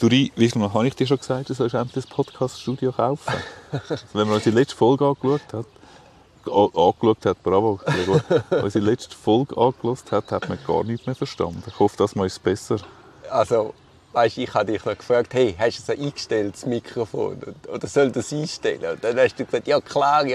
Duri, wie viel Mal habe ich dir schon gesagt, du sollst endlich das Podcast-Studio kaufen? Wenn man unsere letzte Folge angeschaut hat, bravo, unsere letzte Folge angeschaut hat man gar nichts mehr verstanden. Ich hoffe, das mal ist besser. Also, weißt, ich habe dich noch gefragt, hey, hast du es eingestellt, das Mikrofon? Oder soll das einstellen? Und dann hast du gesagt, ja klar.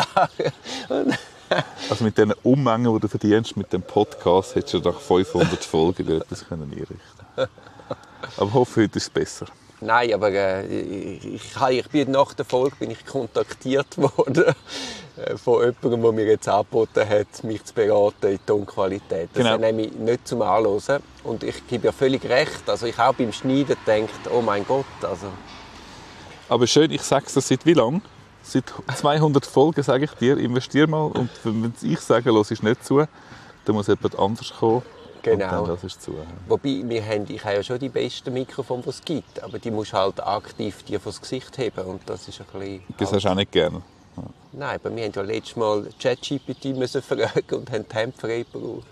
Also mit diesen Ummengen, die du verdienst mit dem Podcast, hättest du nach 500 Folgen dir etwas einrichten können. Aber ich hoffe, heute ist es besser. Nein, aber ich bin nach der Folge kontaktiert worden von jemandem, der mir jetzt angeboten hat, mich zu beraten in Tonqualität. Das ist nämlich nicht zum Anhören. Und ich gebe ja völlig recht. Also ich auch beim Schneiden gedacht, oh mein Gott. Also. Aber schön, ich sage es dir seit wie lang? Seit 200 Folgen sage ich dir, investier mal. Und wenn ich sage, hörst du nicht zu, dann muss jemand anders kommen. Genau. Und dann hörst du zu. Wobei, ich habe ja schon die besten Mikrofone, die es gibt. Aber die musst halt aktiv dir vor das Gesicht heben. Und das ist ein bisschen... Das hast du auch nicht gerne. Ja. Nein, aber wir haben ja letztes Mal ChatGPT fragen und haben die Hände frei gebraucht.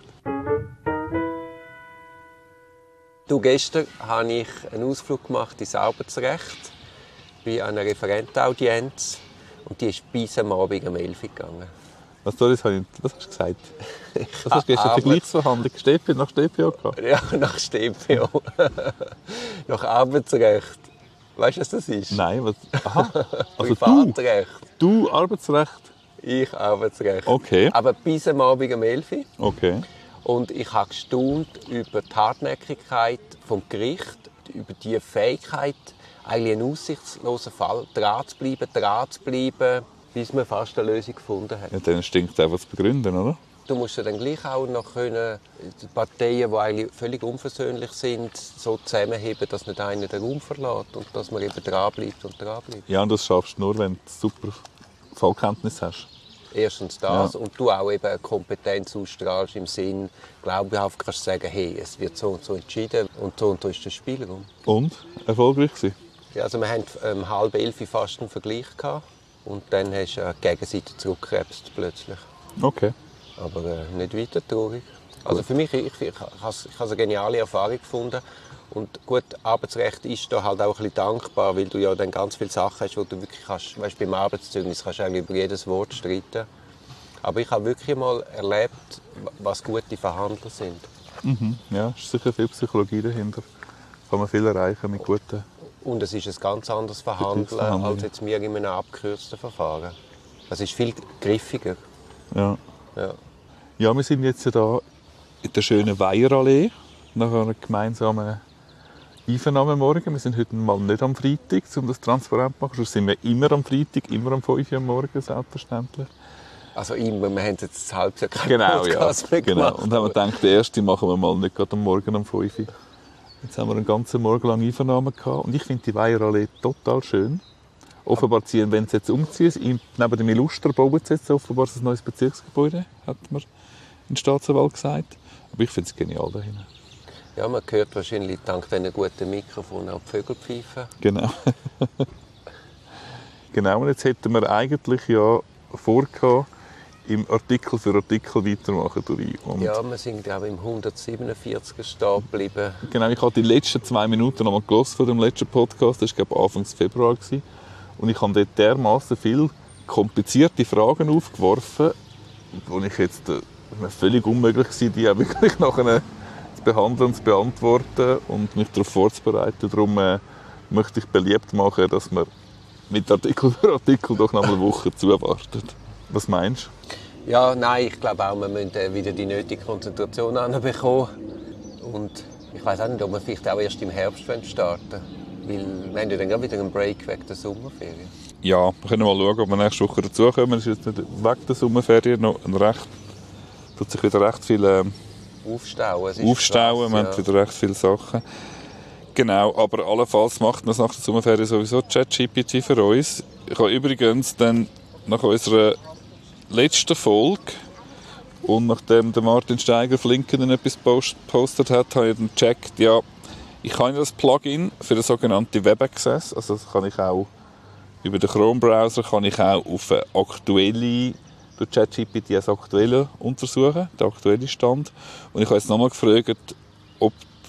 Gestern habe ich einen Ausflug gemacht ins Arbeitsrecht bei einer Referentenaudienz. Und die ist bis am Abend um 11 Uhr gegangen. Was hast du gesagt? Was hast du gestern Vergleichsverhandlung nach StPO gehabt? Ja, nach StPO. Nach Arbeitsrecht. Weißt du, was das ist? Nein, was? Aha. Also Privatrecht. Du Arbeitsrecht? Ich Arbeitsrecht. Okay. Aber bis am Abend um 11 Uhr. Okay. Und ich habe gestaunt über die Hartnäckigkeit vom Gericht, über die Fähigkeit, eigentlich einen aussichtslosen Fall dran zu bleiben, bis man fast eine Lösung gefunden hat. Ja, dann stinkt es einfach zu begründen, oder? Du musst ja dann gleich auch noch können, die Parteien, die eigentlich völlig unversöhnlich sind, so zusammenheben, dass nicht einer den Raum verlässt und dass man eben dranbleibt. Ja, und das schaffst du nur, wenn du super Fallkenntnis hast. Erstens das, ja. Und du auch eben eine Kompetenz ausstrahlst im Sinn, glaubhaft kannst du sagen, hey, es wird so und so entschieden und so ist der Spielraum. Und? Erfolgreich gewesen? Ja, also wir hatten 10:30 fast einen Vergleich gehabt und dann hast du die Gegenseite zurückgekrebst plötzlich. Okay. Aber nicht weiter traurig. Also für mich, ich habe eine geniale Erfahrung gefunden. Und gut, Arbeitsrecht ist da halt auch ein bisschen dankbar, weil du ja dann ganz viele Sachen hast, wo du wirklich kannst, weißt, beim Arbeitszeugnis kannst du eigentlich über jedes Wort streiten. Aber ich habe wirklich mal erlebt, was gute Verhandler sind. Mhm. Ja, es ist sicher viel Psychologie dahinter. Kann man viel erreichen mit guten... Und es ist ein ganz anderes Verhandeln als jetzt wir in einem abgekürzten Verfahren. Es ist viel griffiger. Ja. Ja, wir sind jetzt hier in der schönen Weiherallee nach einer gemeinsamen Einvernahmemorgen. Wir sind heute mal nicht am Freitag, um das transparent zu machen. Sonst sind wir immer am Freitag, immer am 5 Uhr am Morgen, selbstverständlich. Also immer, wir haben jetzt ein halbes Jahr keinen Podcast mehr gemacht. Genau. Und haben wir gedacht, den ersten machen wir mal nicht gerade am Morgen um 5 Uhr. Jetzt haben wir einen ganzen Morgen lang Einvernahmen gehabt. Und ich finde die Weiherallee total schön. Offenbar ziehen, wenn sie jetzt umziehen, neben dem Illustra bauen sie jetzt offenbar ein neues Bezirksgebäude, hat mir ein Staatsanwalt gesagt. Aber ich finde es genial da hinten. Ja, man hört wahrscheinlich dank diesen guten Mikrofonen auch die Vögel pfeifen. Genau. Genau, und jetzt hätten wir eigentlich ja vorgehabt, im Artikel für Artikel weitermachen. Und ja, wir sind glaube ich im 147 stehen geblieben. Genau, ich habe die letzten 2 Minuten noch mal gehört von dem letzten Podcast. Das war glaube ich Anfang Februar. Und ich habe dort dermaßen viele komplizierte Fragen aufgeworfen, wo ich jetzt völlig unmöglich war, die auch wirklich nachher zu behandeln und zu beantworten und mich darauf vorzubereiten. Darum möchte ich beliebt machen, dass man mit Artikel für Artikel doch noch eine Woche zuwartet. Was meinst du? Ja, nein, ich glaube auch, wir müssen wieder die nötige Konzentration bekommen. Und ich weiß auch nicht, ob wir vielleicht auch erst im Herbst starten wollen. Weil wir haben ja dann wieder einen Break wegen der Sommerferien. Ja, wir können mal schauen, ob wir nächste Woche dazukommen. Es ist jetzt nicht wegen der Sommerferien noch tut sich wieder recht viel aufstauen. Wir haben wieder recht viele Sachen. Genau, aber allenfalls macht man es nach der Sommerferien sowieso ChatGPT für uns. Ich habe übrigens dann nach unserer letzten Folge und nachdem der Martin Steiger Flinken etwas gepostet hat, habe ich dann gecheckt, ja, ich habe das Plugin für den sogenannten Web Access, also das kann ich auch über den Chrome-Browser kann ich auch auf eine aktuelle, durch ChatGPT als aktuelle untersuchen, den aktuellen Stand. Und ich habe jetzt nochmal gefragt, ob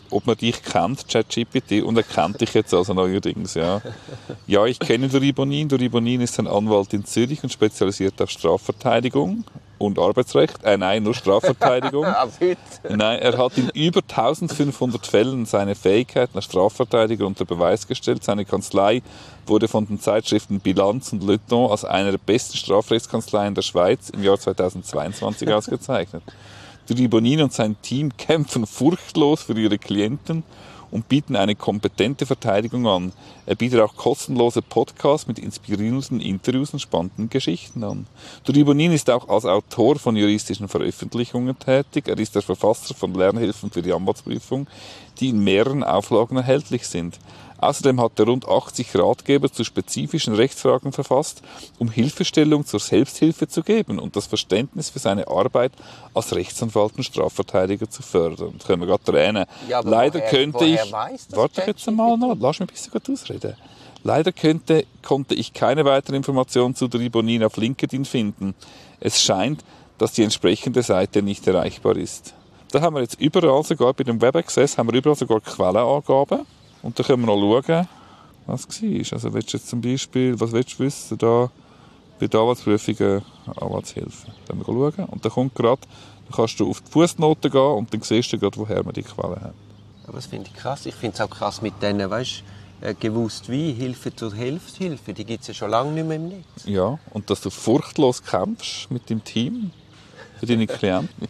ob man dich kennt, ChatGPT, und er kennt dich jetzt also neuerdings, ja. Ja, ich kenne Dori Bonin. Dori Bonin ist ein Anwalt in Zürich und spezialisiert auf Strafverteidigung und Arbeitsrecht. Nein, nur Strafverteidigung. Nein, er hat in über 1500 Fällen seine Fähigkeiten als Strafverteidiger unter Beweis gestellt. Seine Kanzlei wurde von den Zeitschriften Bilanz und Le Temps als eine der besten Strafrechtskanzleien der Schweiz im Jahr 2022 ausgezeichnet. Dori Bonin und sein Team kämpfen furchtlos für ihre Klienten und bieten eine kompetente Verteidigung an. Er bietet auch kostenlose Podcasts mit inspirierenden Interviews und spannenden Geschichten an. Dori Bonin ist auch als Autor von juristischen Veröffentlichungen tätig. Er ist der Verfasser von Lernhilfen für die Anwaltsprüfung, die in mehreren Auflagen erhältlich sind. Außerdem hat er rund 80 Ratgeber zu spezifischen Rechtsfragen verfasst, um Hilfestellung zur Selbsthilfe zu geben und das Verständnis für seine Arbeit als Rechtsanwalt und Strafverteidiger zu fördern. Da können wir gerade tränen. Ja, aber Leider woher könnte ich... weiss das Warte jetzt einmal noch, lass mich ein bisschen gut ausreden. Leider konnte ich keine weiteren Informationen zu Dori Bonin auf LinkedIn finden. Es scheint, dass die entsprechende Seite nicht erreichbar ist. Da haben wir jetzt überall, sogar bei dem Web Access, haben wir überall sogar Quellenangaben. Und dann können wir noch schauen, was war. Also willst du jetzt zum Beispiel, was willst du wissen, da bei der Anwaltsprüfung Anwaltshilfe. Dann können wir schauen. Und dann kommt gerade, dann kannst du auf die Fußnoten gehen und dann siehst du gerade, woher man die Quelle hat. Aber das finde ich krass. Ich finde es auch krass mit denen, weißt du, gewusst wie, Hilfe zur Hilfe, die gibt es ja schon lange nicht mehr im Netz. Ja, und dass du furchtlos kämpfst mit deinem Team, für deine Klienten.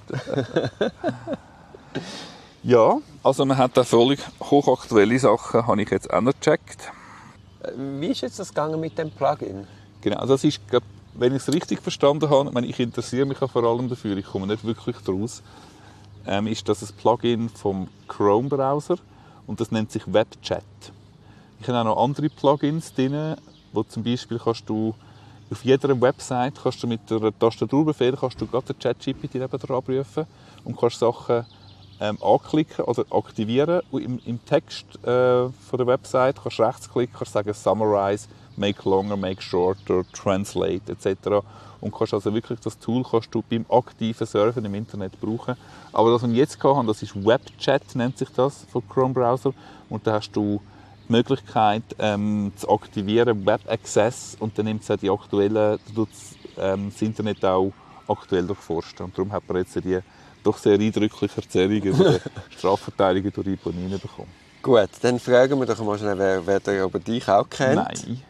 Ja, also man hat da völlig hochaktuelle Sachen, habe ich jetzt auch noch gecheckt. Wie ist jetzt das gegangen mit dem Plugin? Genau, das ist, wenn ich es richtig verstanden habe, ich interessiere mich auch vor allem dafür, ich komme nicht wirklich daraus, ist das ein Plugin vom Chrome-Browser und das nennt sich WebChat. Ich habe auch noch andere Plugins drin, wo zum Beispiel kannst du auf jeder Website kannst du mit der Tastaturbefehl kannst du gerade den ChatGPT dran prüfen und kannst Sachen anklicken oder aktivieren. Und im Text von der Website kannst du rechtsklicken, kannst sagen Summarize, Make Longer, Make Shorter, Translate etc. Und kannst also wirklich das Tool kannst du beim aktiven Surfen im Internet brauchen. Aber das, was wir jetzt haben, das ist WebChat, nennt sich das, von Chrome Browser. Und da hast du die Möglichkeit zu aktivieren, Web Access, und dann nimmt es auch die aktuellen, das Internet auch aktuell durchforsten. Und darum hat man jetzt die doch sehr eindrückliche Erzählung über die Strafverteidigung durch Bonin bekommen. Gut, dann fragen wir doch mal schnell, wer der aber dich auch kennt. Nein.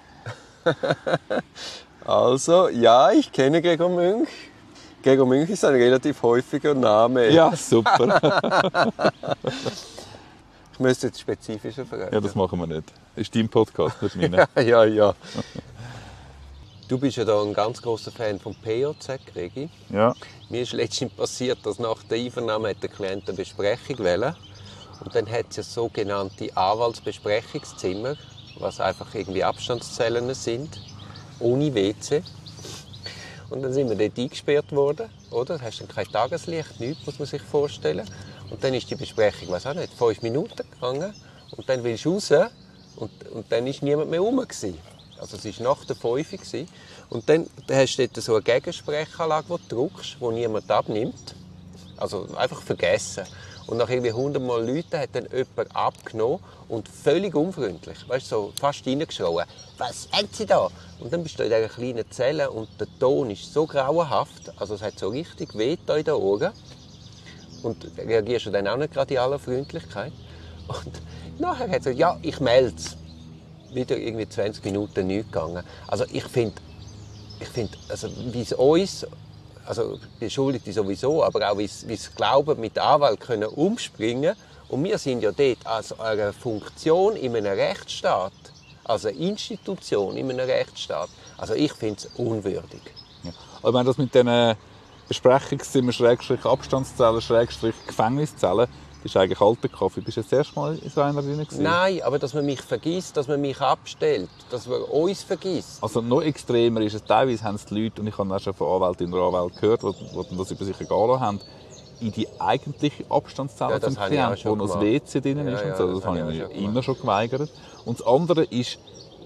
Also, ja, ich kenne Gregor Münch. Gregor Münch ist ein relativ häufiger Name. Ja, super. Ich müsste jetzt spezifischer fragen. Ja, das machen wir nicht. Das ist dein Podcast, nicht meiner. Ja. Du bist ja da ein ganz großer Fan von POZ, Regi. Ja. Mir ist letztens passiert, dass nach der Einvernahme hat der Klient eine Besprechung wollte. Und dann hat es ja sogenannte Anwaltsbesprechungszimmer, was einfach irgendwie Abstandszellen sind, ohne WC. Und dann sind wir dort eingesperrt worden, oder? Da hast du dann kein Tageslicht, nichts, muss man sich vorstellen. Und dann ist die Besprechung, weiß auch nicht, 5 Minuten gegangen. Und dann willst du raus und dann war niemand mehr rum. Also es war nach der 5 Uhr. Und dann hast du dort so eine Gegensprechanlage, die du drückst, die niemand abnimmt. Also einfach vergessen. Und nach irgendwie 100 Mal Leuten hat dann jemand abgenommen und völlig unfreundlich, weißt, so fast reingeschrien. «Was haben Sie da?» Und dann bist du in dieser kleinen Zelle und der Ton ist so grauenhaft, also es hat so richtig weh in den Ohren. Und reagierst du dann auch nicht gerade in aller Freundlichkeit. Und nachher hat er gesagt, ja, ich melde es. Wieder irgendwie 20 Minuten nichts gegangen. Also ich finde, also wie es uns, also Beschuldigte sowieso, aber auch wie es glauben, mit Anwalt können umspringen. Und wir sind ja dort als eine Funktion in einem Rechtsstaat, als eine Institution in einem Rechtsstaat. Also ich finde es unwürdig. Ja. Aber wenn das mit diesen Besprechungszimmer, Abstandszellen, Gefängniszellen, das ist eigentlich alter Kaffee. Bist du jetzt das erste Mal in so einer drin? Nein, aber dass man mich vergisst, dass man mich abstellt, dass man uns vergisst. Also noch extremer ist es, teilweise haben es die Leute, und ich habe auch schon von Anwältinnen und Anwälten gehört, die das über sich ergehen lassen haben, in die eigentliche Abstandszelle zum Klienten, wo noch das WC drin ist. Und so. Das habe ich mir immer schon geweigert. Und das andere ist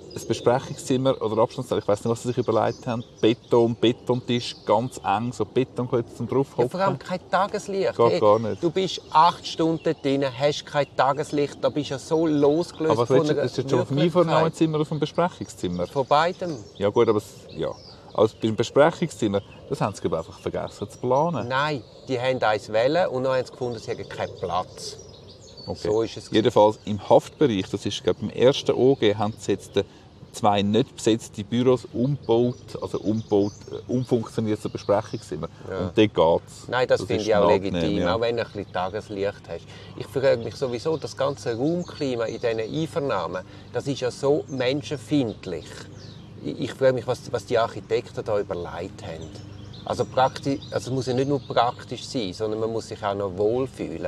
ein Besprechungszimmer oder Abstandszeller, ich weiss nicht, was sie sich überlegt haben, Betontisch, ganz eng, so Betonklötze zum draufhocken. Ja, vor allem kein Tageslicht. Geht gar nicht. Du bist 8 Stunden drin, hast kein Tageslicht, da bist du ja so losgelöst Aber von das ist jetzt schon nie von einem Zimmer auf einem Besprechungszimmer. Von beidem. Ja gut, aber ja. Also beim Besprechungszimmer, das haben sie glaube ich, einfach vergessen zu planen. Nein, die haben eins wählen und dann haben sie gefunden, sie haben keinen Platz. Okay. So ist es. Jedenfalls im Haftbereich, das ist glaube ich, im ersten OG, haben sie jetzt 2 nicht besetzte Büros umfunktioniert zu Besprechungszimmer. Ja. Und dort geht's. Nein, das finde ich auch legitim, ja. Auch wenn du ein bisschen Tageslicht hast. Ich frage mich sowieso, das ganze Raumklima in diesen Einvernahmen, das ist ja so menschenfeindlich. Ich frage mich, was die Architekten da überlegt haben. Also es muss ja nicht nur praktisch sein, sondern man muss sich auch noch wohlfühlen.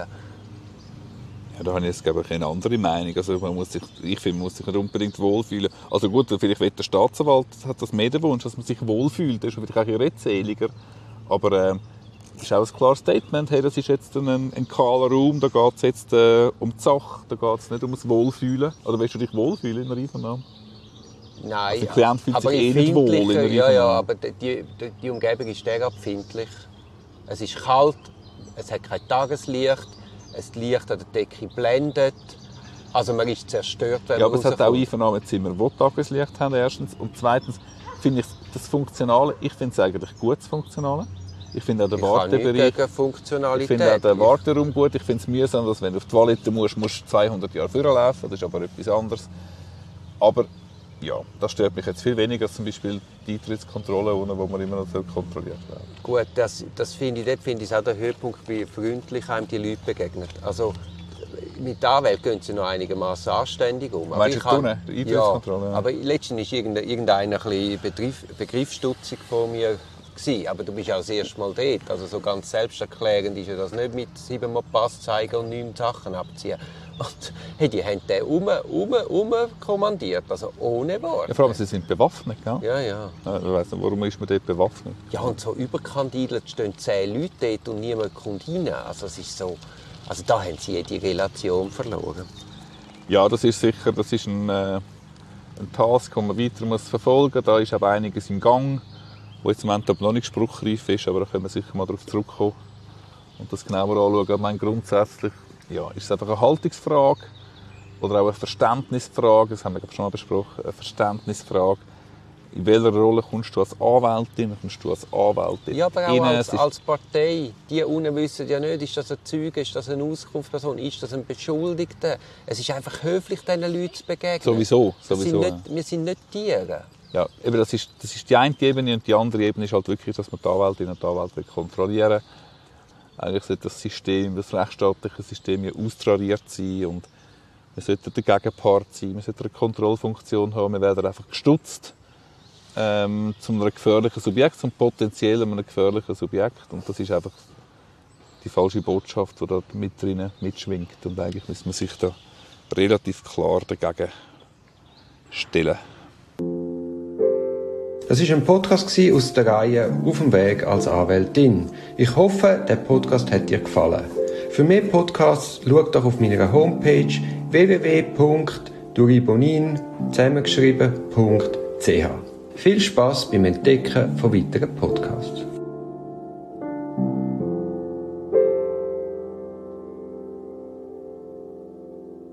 Ja, da habe ich jetzt eine andere Meinung. Also ich finde, man muss sich nicht unbedingt wohlfühlen. Also gut, vielleicht will der Staatsanwalt hat das mehr den Wunsch, dass man sich wohlfühlt. Das ist vielleicht auch redseliger. Aber es ist auch ein klares Statement. Hey, das ist jetzt ein kahler Raum, da geht es jetzt um die Sache, da geht es nicht um das Wohlfühlen. Oder willst du dich wohlfühlen in einer Einvernahme? Nein, also der Klient fühlt sich nicht wohl in einer Einvernahme. Ja, aber die Umgebung ist sehr empfindlich. Es ist kalt, es hat kein Tageslicht. Das Licht an der Decke blendet. Also man ist zerstört, wenn ja, man aber es hat auch Einvernahmezimmer, die Tageslicht haben, erstens. Und zweitens finde ich das Funktionale, ich finde es eigentlich gut, das Funktionale. Ich finde auch den Wartebereich, ich finde auch den Warteraum gut. Ich finde es mühsam, dass wenn du auf die Toilette musst du 200 Jahre vorlaufen. Das ist aber etwas anderes. Aber ja, das stört mich jetzt viel weniger als zum Beispiel die Eintrittskontrolle, wo man immer noch kontrolliert werden. Gut, das finde ich auch der Höhepunkt, wie freundlich einem die Leute begegnen. Also mit der Anwalt gehen sie noch einigermaßen anständig um. Meinst du die Eintrittskontrolle? Ja, aber letztens war irgendeiner ein bisschen begriffsstutzig von mir. Aber du bist auch das erste Mal dort. Also so ganz selbsterklärend ist ja das nicht mit 7-mal Pass zeigen und 9 Sachen abziehen. Und hey, die haben den kommandiert, also ohne Worte. Ja, vor allem, sie sind bewaffnet, gell? Ja. Ich weiss nicht, warum ist man dort bewaffnet? Ja, und so überkandidelt stehen 10 Leute dort und niemand kommt rein. Also es ist so, also da haben sie jede Relation verloren. Ja, das ist sicher, das ist ein Task, den man weiter verfolgen muss. Da ist aber einiges im Gang, wo jetzt im Moment noch nicht spruchreif ist, aber da können wir sicher mal darauf zurückkommen und das genauer anschauen. Ich meine, grundsätzlich ist es einfach eine Haltungsfrage oder auch eine Verständnisfrage, das haben wir schon mal besprochen, eine Verständnisfrage. In welcher Rolle kommst du als Anwältin, kommst du als Anwältin? Ja, aber auch als Partei. Die unten wissen ja nicht, ist das ein Zeuge, ist das eine Auskunftsperson, ist das ein Beschuldigter. Es ist einfach höflich, diesen Leuten zu begegnen. Sowieso. Wir sind nicht Tiere. Ja, eben das ist die eine Ebene und die andere Ebene ist halt wirklich, dass man die Anwältinnen und Anwälte kontrollieren will. Eigentlich sollte das System, das rechtsstaatliche System ja austrariert sein und wir sollten der Gegenpart sein, wir sollten eine Kontrollfunktion haben, wir werden einfach gestutzt zu einem gefährlichen Subjekt, zum potenziellen einem gefährlichen Subjekt und das ist einfach die falsche Botschaft, die da mit drinnen mitschwingt und eigentlich muss man sich da relativ klar dagegen stellen. Das war ein Podcast aus der Reihe «Auf dem Weg als Anwältin». Ich hoffe, der Podcast hat dir gefallen. Für mehr Podcasts schau doch auf meiner Homepage www.duribonin zusammengeschrieben.ch. Viel Spass beim Entdecken von weiteren Podcasts.